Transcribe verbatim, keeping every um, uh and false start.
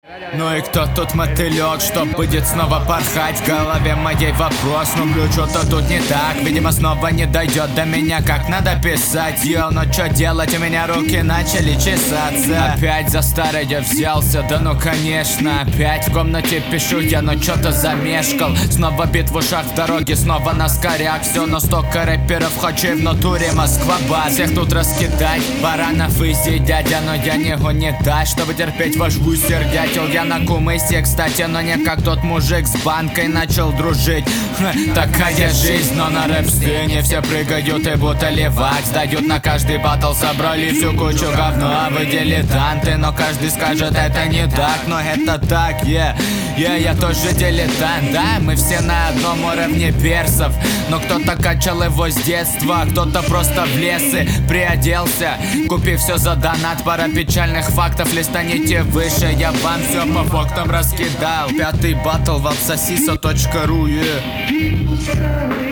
Ну и кто тут мотылек, что будет снова порхать? В голове моей вопрос, ну блю, что-то тут не так. Видимо снова не дойдет до меня, как надо писать. Йо, ну что делать, у меня руки начали чесаться. Опять за старое взялся, да ну конечно. Опять в комнате пишу я, но что-то замешкал. Снова бит в ушах в дороге, снова на скорях. Все, но столько рэперов хочу и в натуре Москва-бас. Всех тут раскидать, баранов изи, дядя, но я не гонитать, чтобы терпеть ваш гусер-дятел. Я на кумысе, кстати, но не как тот мужик с банкой начал дружить. Ха, такая жизнь, но на рэп-сцене все прыгают и будто левак. Сдают на каждый батл, собрали всю кучу говна. Вы дилетанты, но каждый скажет это не так. Но это так, yeah, yeah, я тоже дилетант. Да, мы все на одном уровне персов, но кто-то качал его с детства, кто-то просто в лес и приоделся, купив все за донат. Пара печальных фактов, листанете выше, я вам все по фактам раскидал. Пятый батл в абсосиса точка ру, yeah.